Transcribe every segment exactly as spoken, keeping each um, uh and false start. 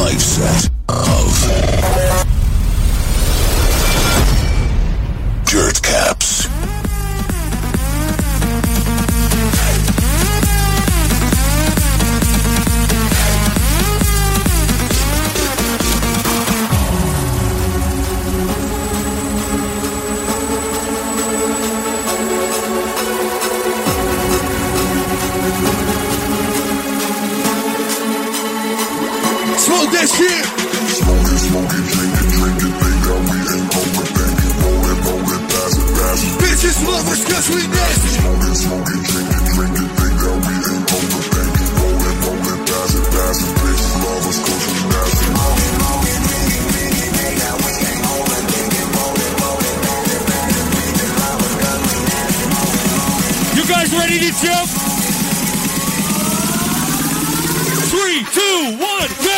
live set of Dirt Caps. Smoke that shit. Smoke it, smoke it, drink it, drink it, think that we ain't over, bank it, roll it, roll it, pass it, pass it. Bitches love us cause we nasty. Smoke it, smoke it, drink it, drink it, think that we ain't over, bank it, roll it, roll it, pass it, pass it. Bitches love us cause we nasty. Smoke it, smoke it, drink it, drink it, think that we ain't over, bank it, roll it, roll it, pass it, pass it. Bitches love us cause we nasty. You guys ready to jump? Three, two, one, go!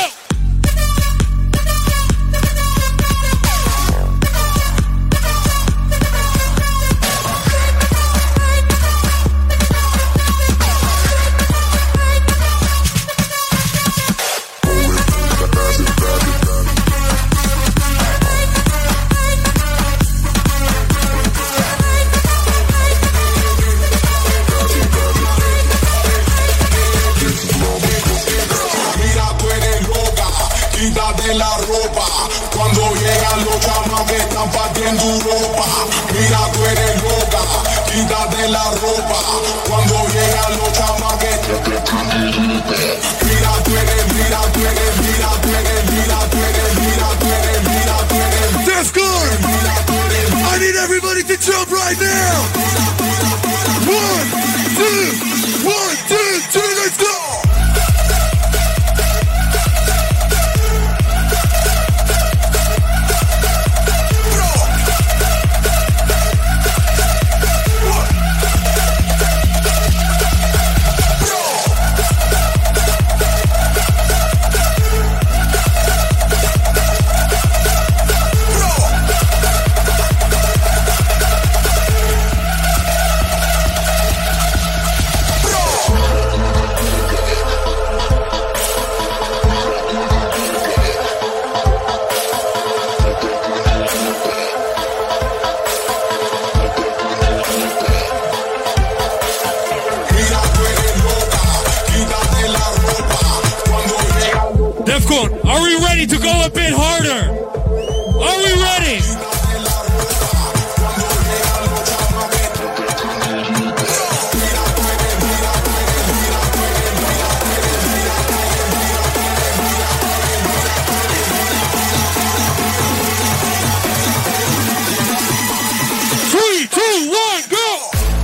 La ropa, cuando llegan los chamas que están partiendo Europa. Mira, tú eres loca, quítate la ropa, cuando llegan los chamas que están partiendo Europa. Mira, tú eres, mira, tú eres, mira, tú eres, mira, tú eres, mira, tú eres, mira, tú eres. That's good. I need everybody to jump right now. One, two, one, two, two, let's go. Defcon, are we ready to go a bit harder? Are we ready? Three, two, one, go!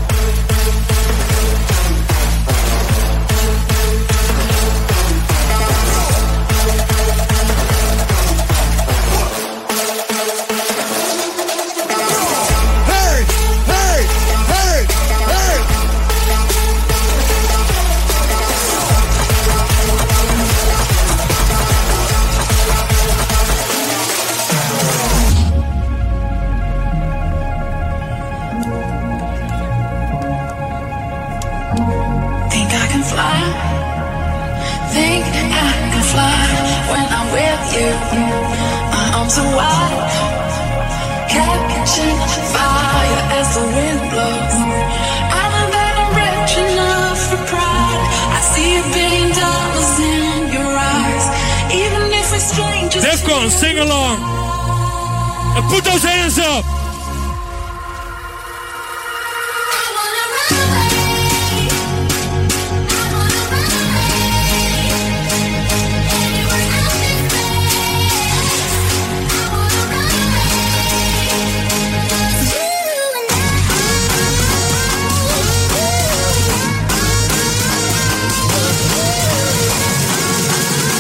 Think I can fly, think I can fly when I'm with you. My arms are wide, catching fire as the wind blows. I know that I'm rich enough for pride. I see a billion dollars in your eyes, even if we're strangers. Defcon, sing along and put those hands up.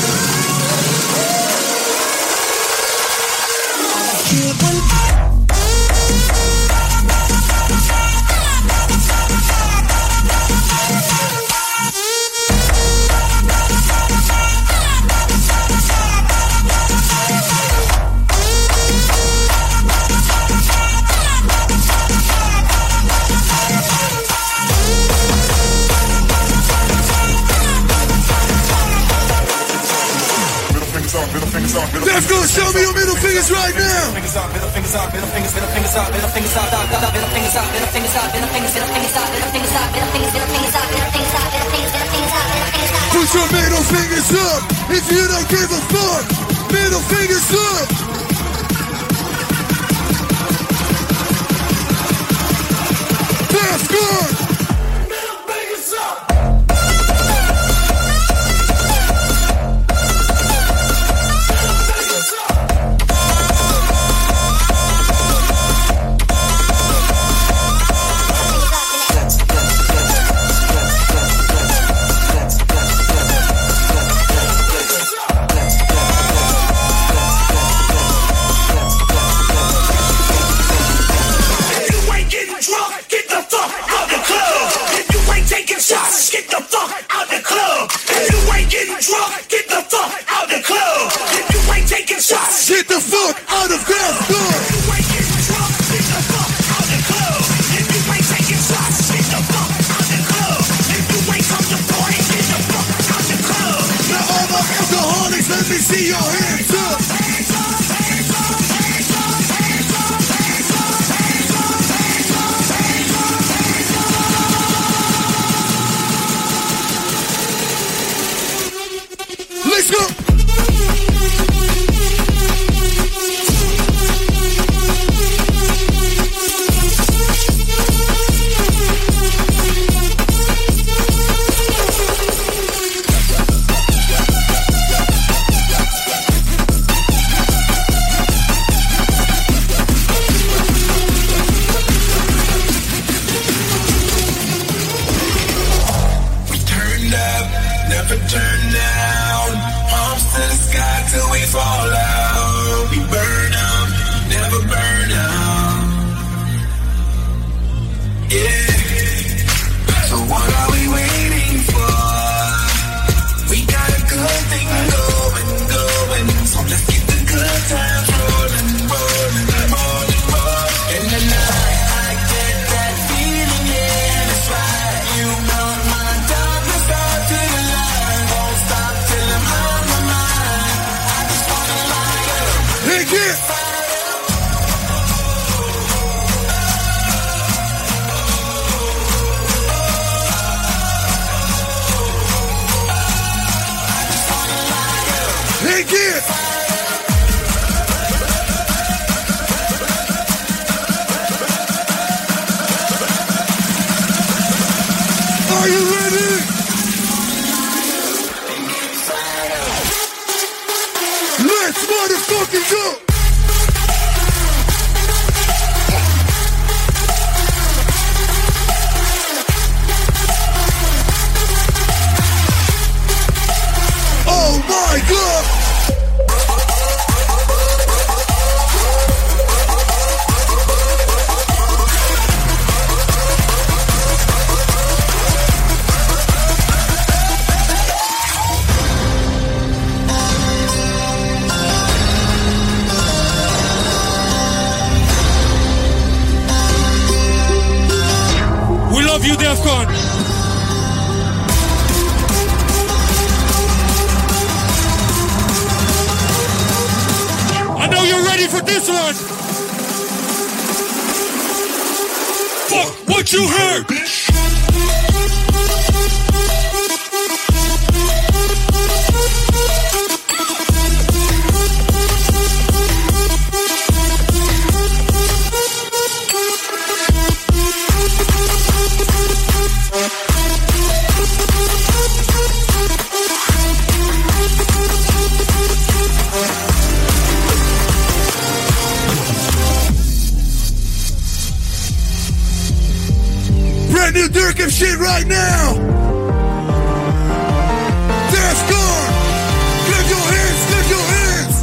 You up, middle fingers up, middle Let's go, show me your middle fingers right now. fingers up, middle fingers up, middle fingers, middle fingers up, middle fingers up, middle fingers up, middle fingers up, middle fingers, middle fingers up, middle fingers up, middle fingers, middle fingers up, middle fingers up, middle fingers, middle fingers up, middle fingers up. Put your middle fingers up if you don't give a fuck. Middle fingers up. That's good. Middle fingers up. Shots, get the fuck out the club. If you ain't getting drunk, get the fuck out the club. If you ain't taking shots, get the fuck out of that club. If you ain't getting drunk, get the fuck out the club. If you ain't taking shots, get the fuck out the club. If you ain't come to party, get the fuck out the club. Now all my alcoholics, let me see your hands up. Hands up, hands up, hands up, hands up, hands up, hands up, hands up, hands up, hands up. Let's go. We turned up, never turned down. Palms to the sky till we fall out. We burn up, never burn out. Yeah. So what are we waiting for? We got a good thing going, going. So let's get the good times rolling, rolling, rolling, rolling. In the night, I get that feeling, yeah, that's right. You know my darkness out to the light. Won't stop till I'm on my mind. I just wanna light up. Hey, kid. Hey, kid. Are you ready? Let's motherfucking go. Oh my God. We love you, Defcon. I know you're ready for this one. Fuck what you heard. Brand new Durkin shit right now. Defcon. Clap your hands, clap your hands.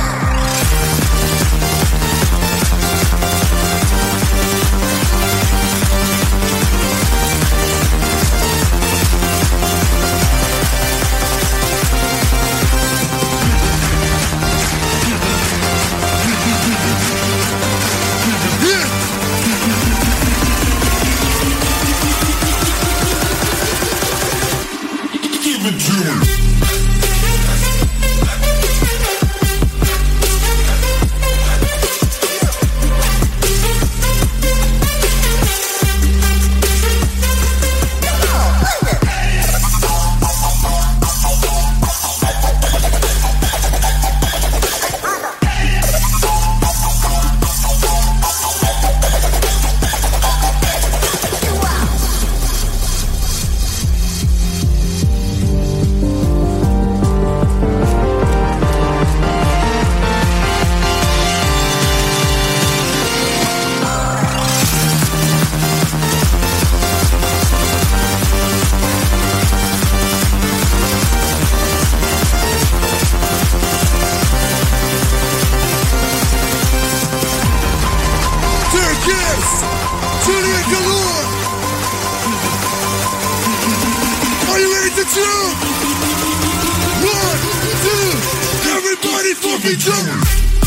Yeah. jump. One, two, everybody fucking jump.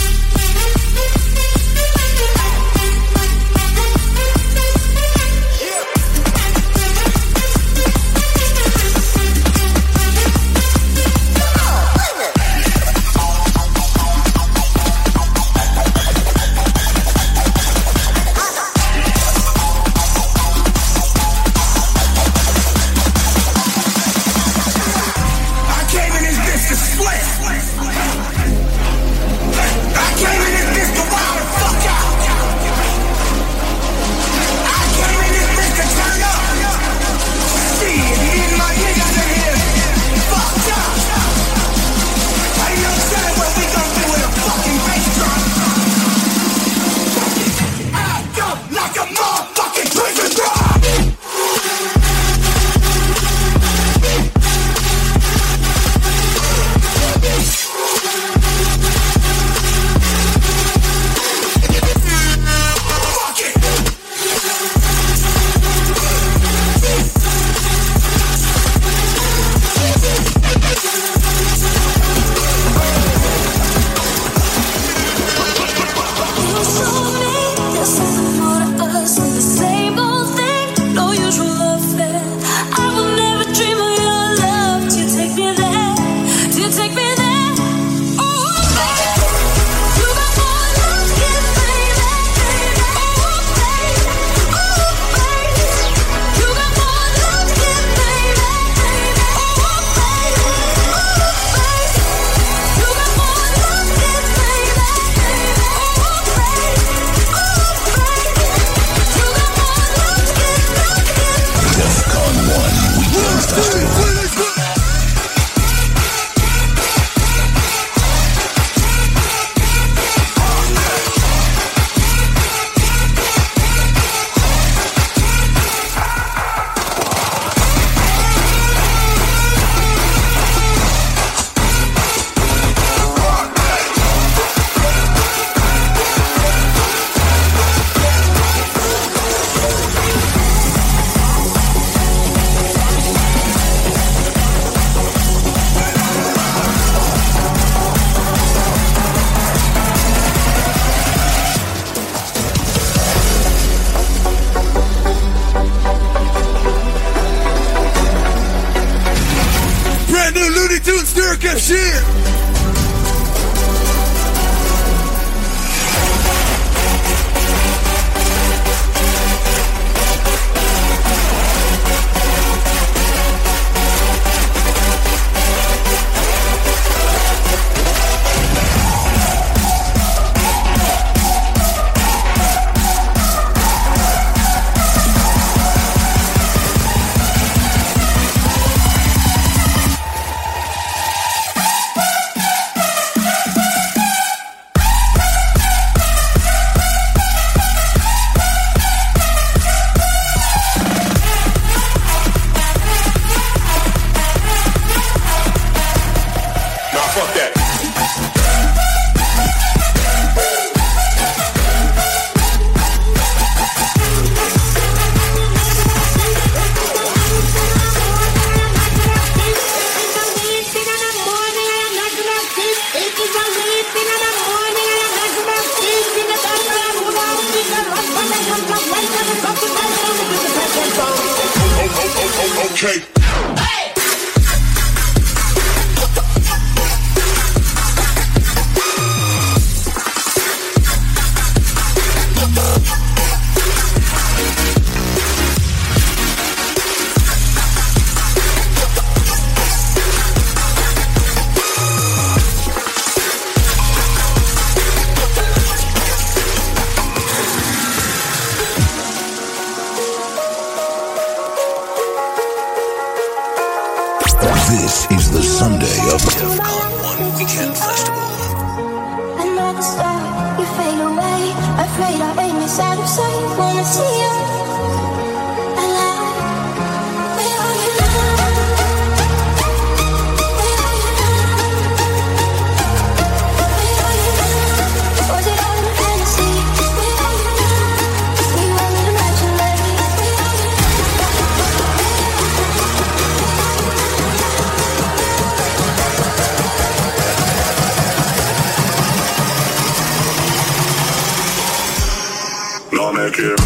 Shit! Okay. This is the Sunday of DEFCON one Weekend Festival. Another star, you fade away. Afraid our aim is out of sight. Wanna see you alive. Where are you now? Where are you now? Where are you now? Was it all a fantasy? Where are you now? We were imaginary. Where are you now? care.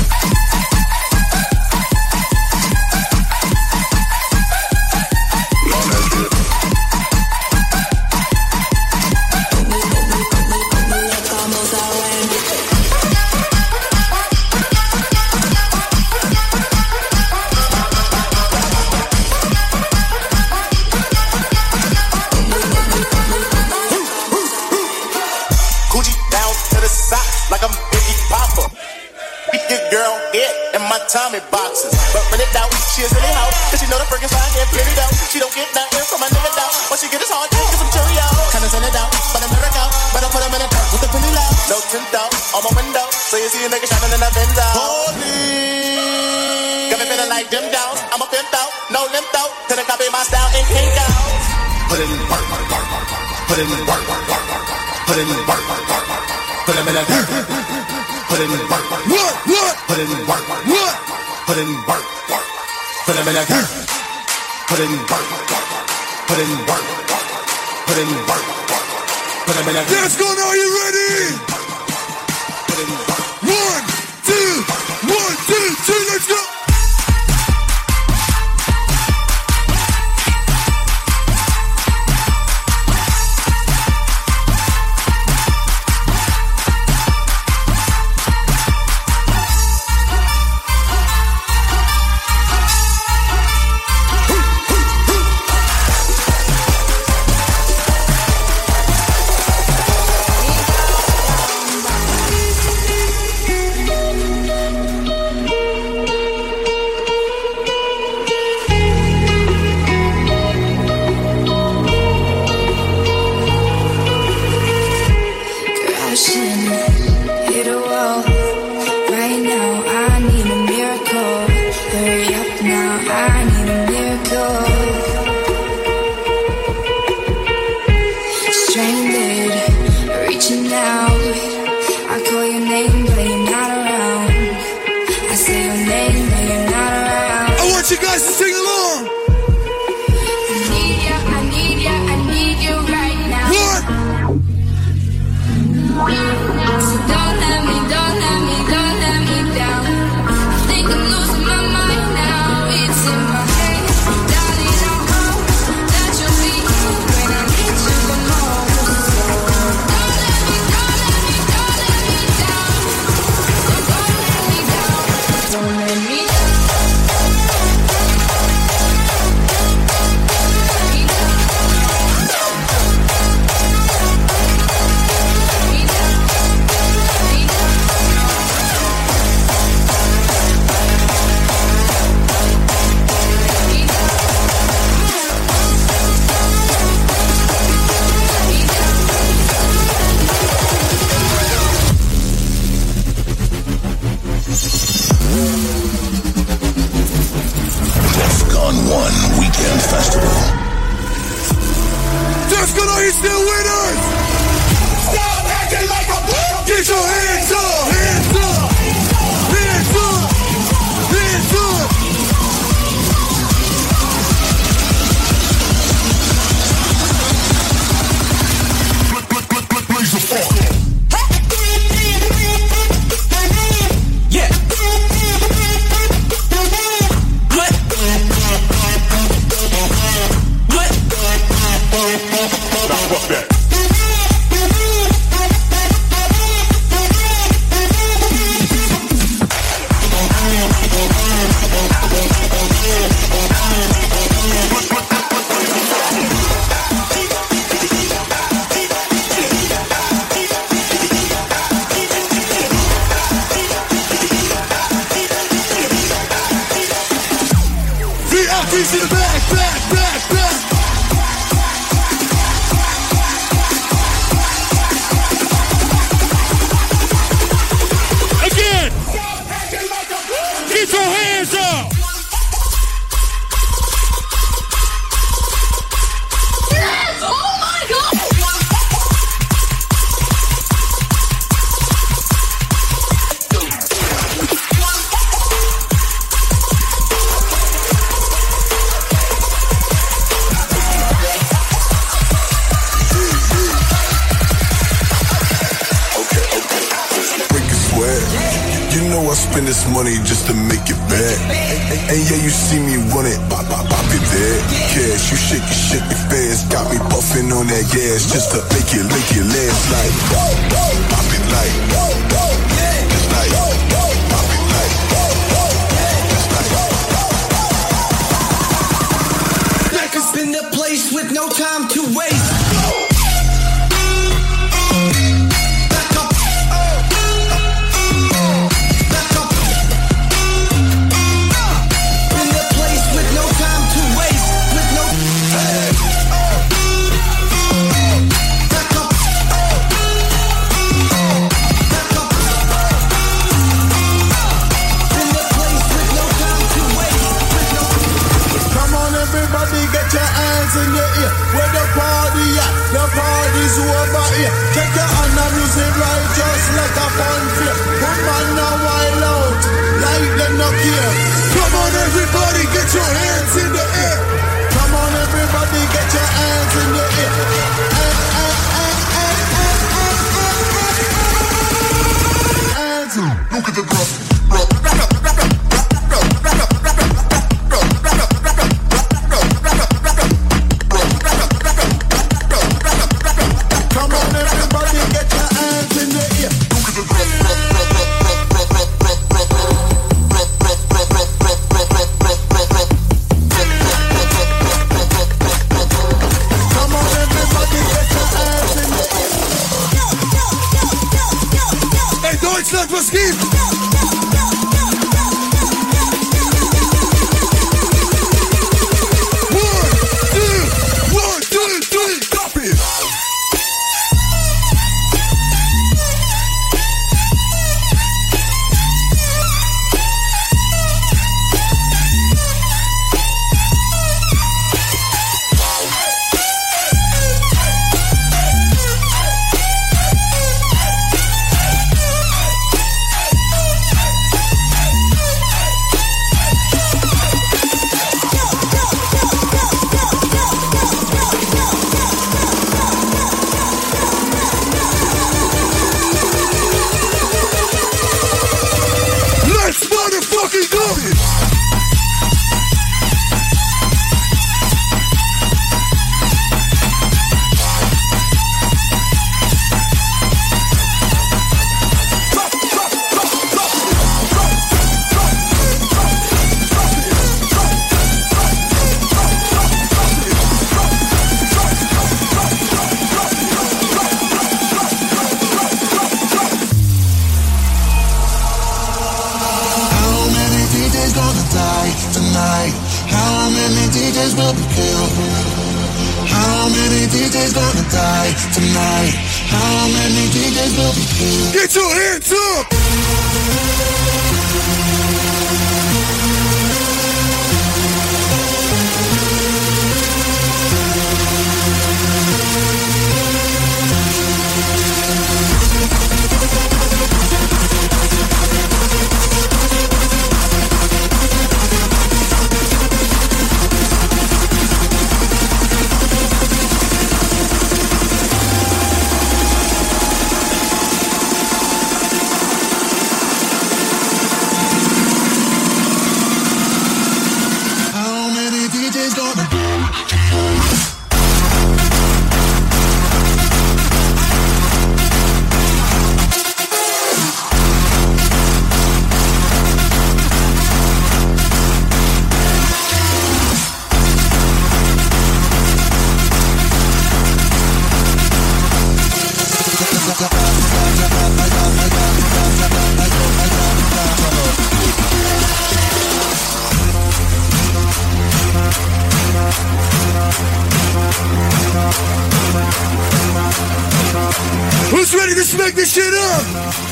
Tommy boxes, but when it down, she is really hoe. Cause she know the freaking fine get pretty down. She don't get nothing from my nigga down. When she get his hard, get some cherry out. Kinda send it down, but I'm never out. But I put him in a cup with the penny loud. No tint out on my window, so you see a nigga shining in the Benz out. Holy, got me feeling like them down. I'm a pimp out, no limp out. Till they copy my style and kink out. Put it in work, work, work, work, work. Put it in work, work, work, work, work. Put it in work, work, work, work. Put him in a dirt. Put it in work, work, what, what? Put it in work, work, what? Put it in work, work. Put him in a dirt. Put it in work, work. Put it in work, work. Put it in work, work. Put him in a dirt. Let's go now, you ready? Put it in work. One, two, one, two, two, let's go. know I spend this money just to make it back. And, and yeah, you see me run it, bop, bop, bop it there. Cash, you shake it, shake it fast. Got me puffing on that gas just to make it, make it last like. Pop it like. It's like. Pop it like. It's like. Back up in the place with no time to waste. In your ear, where the party at? The party's over here. Take your hand and music right, just like a fun flip. Put man now wild out, like them not care. Come on, everybody, get your hands in the air. Come on, everybody, get your hands in the air. Hands. Look at the drop. Deutschland, was gibt? One, two, one, two, three, copy. Tonight, how many D Js will be killed? Get your hands up! Who's ready to smack this shit up?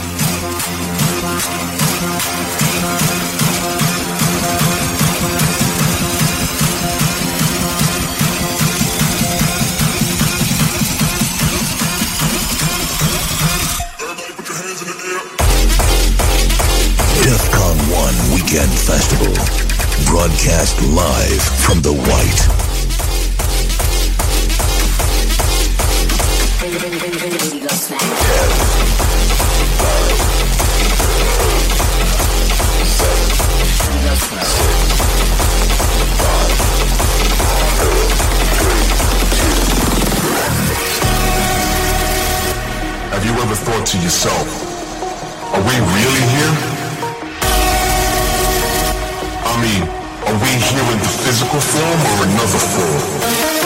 DEFCON one Weekend Festival. Broadcast live from the White. to yourself, are we really here? I mean, are we here in the physical form or another form?